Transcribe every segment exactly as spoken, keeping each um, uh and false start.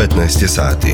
petnaest je sati.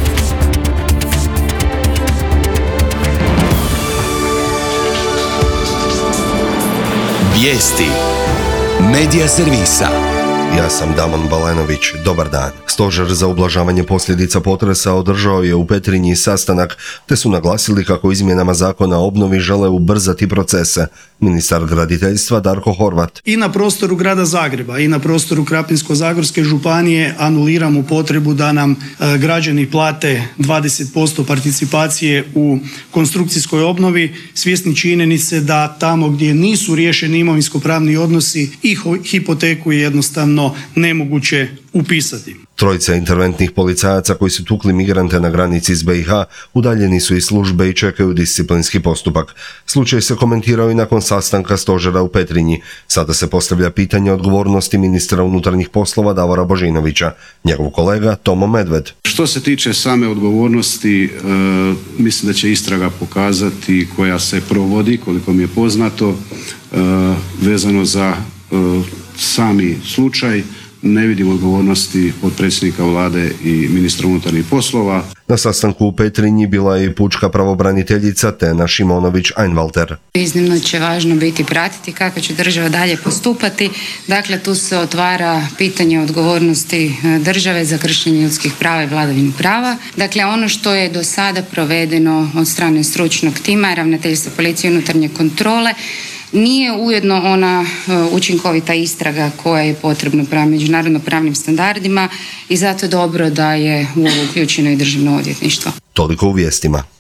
Vijesti Medija servisa. Ja sam Damon Balenović, dobar dan. Stožer za ublažavanje posljedica potresa održao je u Petrinji sastanak, te su naglasili kako izmjenama zakona o obnovi žele ubrzati procese. Ministar graditeljstva Darko Horvat. I na prostoru grada Zagreba i na prostoru Krapinsko-zagorske županije anuliramo potrebu da nam e, građani plate dvadeset posto participacije u konstrukcijskoj obnovi, svjesni činjenice da tamo gdje nisu riješeni imovinsko-pravni odnosi i hipoteku je jednostavno nemoguće upisati. Trojica interventnih policajaca koji su tukli migrante na granici s be i ha udaljeni su iz službe i čekaju disciplinski postupak. Slučaj se komentirao i nakon sastanka stožera u Petrinji. Sada se postavlja pitanje odgovornosti ministra unutarnjih poslova Davora Božinovića. Njegov kolega Tomo Medved. Što se tiče same odgovornosti, e, mislim da će istraga pokazati koja se provodi, koliko mi je poznato, e, vezano za e, sami slučaj. Ne vidim odgovornosti potpredsjednika vlade i ministra unutarnjih poslova. Na sastanku u Petrinji bila je i pučka pravobraniteljica Tena Šimonović-Einwalter. Iznimno će važno biti pratiti kako će država dalje postupati. Dakle, tu se otvara pitanje odgovornosti države za kršenje ljudskih prava i vladavinu prava. Dakle, ono što je do sada provedeno od strane stručnog tima, ravnateljstva policije i unutarnje kontrole, nije ujedno ona učinkovita istraga koja je potrebna prema međunarodno pravnim standardima i zato je dobro da je u ovo uključeno i državno odvjetništvo. Toliko u vijestima.